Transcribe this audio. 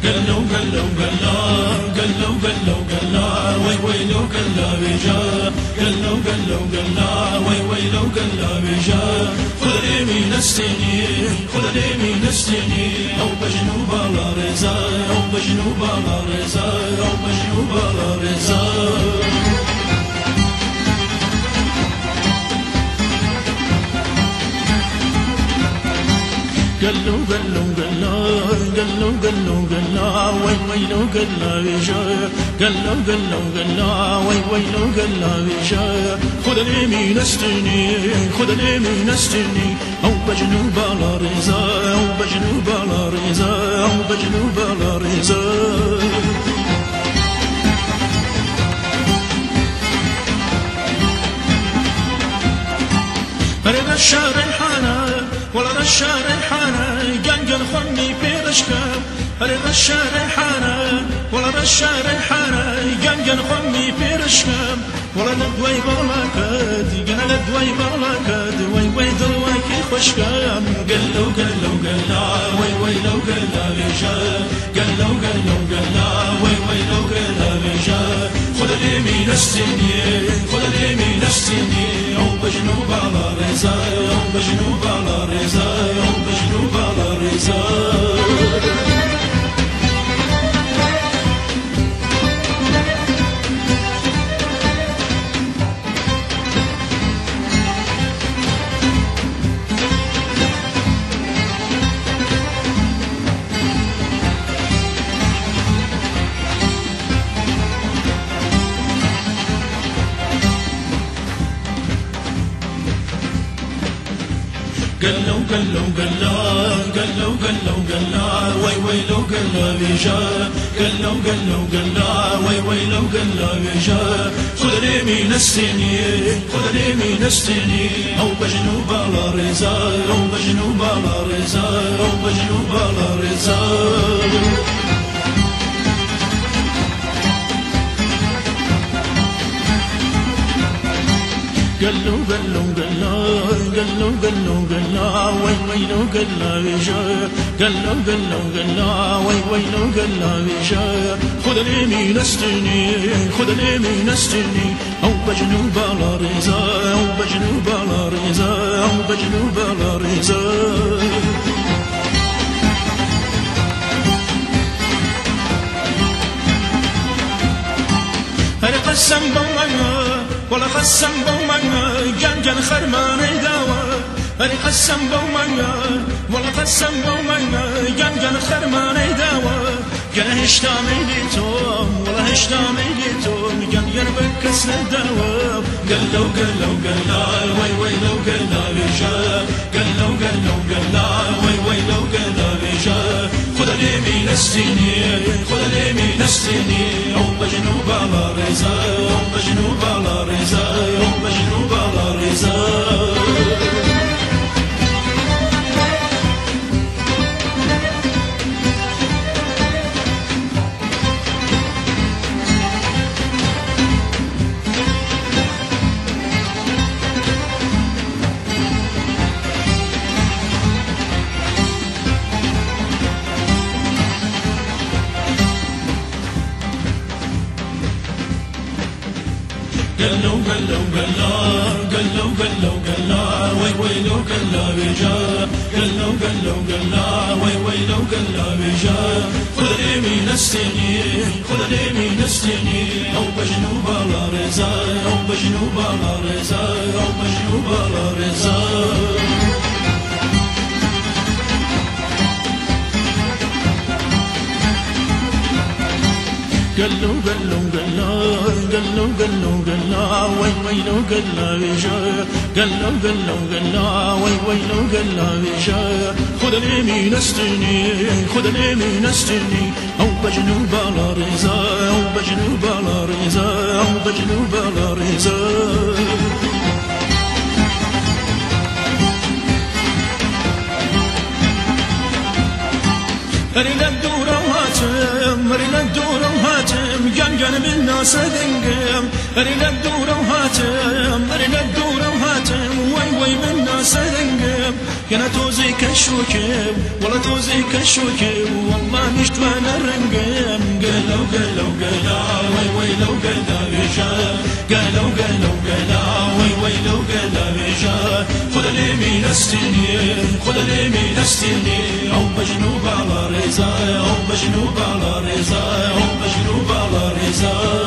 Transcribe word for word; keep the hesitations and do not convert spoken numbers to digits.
قلو قلو قلا قلو قلو قلا وي ويلو قلا بجا قلو قلو قلا وي ويلو قلا بجا خذ لي من السنين خذ لي من السنين او بجنوب على رزا او بجنوب على رزا او بجنوب على رزا قلو قلو قلا قلو قلو قلا وي ويلو قلا بجا قلو قلو قلا وي ويلو قلا بجا خذ لي من السنين خذ لي من السنين او بجنوب على رزا او بجنوب على رزا او بجنوب على رزا رضا الشارحانة ولا الشارحانة قنقل خمي في رشكم رضا الشارحانة ولا الشارحانة قنقل خمي في رشكم ولا ندوي برلاكات قنا ندوي برلاكات وي وي دلواكي خشكم قلو قلو قلا وي وي لو قلا رجال قلو قلو قلا وي وي لو قلا رجال خذ لي من السنين خذ لي من السنين او بجنوب على رزا او بجنوب على رزا او بجنوب على رزا قلو قلو قلا قلو قلو قلا وي وي لو قلا بجا قلو قلو قلا وي وي لو قلا بجا خذ لي من السنين خذ لي من السنين او بجنوب على رزا او بجنوب على رزا او بجنوب على رزا قلو قلو قلا قلو قلو قلا وي ويلو قلا بجا قلو قلو قلا وي ويلو قلا بجا خذ لي من السنين خذ لي من السنين او بجنوب على رزا او بجنوب على رزا او بجنوب على رزا هل قسم بومنا ولا قسم بومنا جان جان خرمان داوا هل قسم بومنا ولا قسم بومنا جان جان خرمان داوا جان هشتامي ليتوم ولا هشتامي ليتوم جان يربك كسر داوا قلو قلو قلا وي وي لو قلا بجا قلو قلو قلا وي وي لو قلا بجا خذ لي من السنين خذ لي من السنين او بجنوب على رزا او بجنوب على رزا او بجنوب على رزا قلو قلو قلا قلو قلو قلا وي ويلو قلا بجا قلو قلو قلا وي ويلو قلا بجا خذ لي من السنين خذ لي من السنين او بجنوب على رزا او بجنوب على رزا او بجنوب على رزا قلو قلو قلا قلو قلو قلا وي ويلو قلا بجا قلو قلو قلا وي ويلو قلا بجا خذ لي من السنين خذ لي من السنين او بجنوب على رزا او بجنوب على رزا او بجنوب على رزا رينا الدورة وهاتم رينا الدورة وهاتم جان جان بالناس دنقم رينا الدورة وهاتم رينا الدورة وهاتم وي وي بالناس دنقم يا توزي كشوكب ولا توزي كشوكب والله مشت وانا رنقم قالوا قالوا قالوا وي وي لو قالوا بيجا قالوا قالوا قالوا وي وي لو قالوا بيجا خذ لي من السنين خذ لي من السنين او بجنوب على رزا او بجنوب على رزا او بجنوب على رزا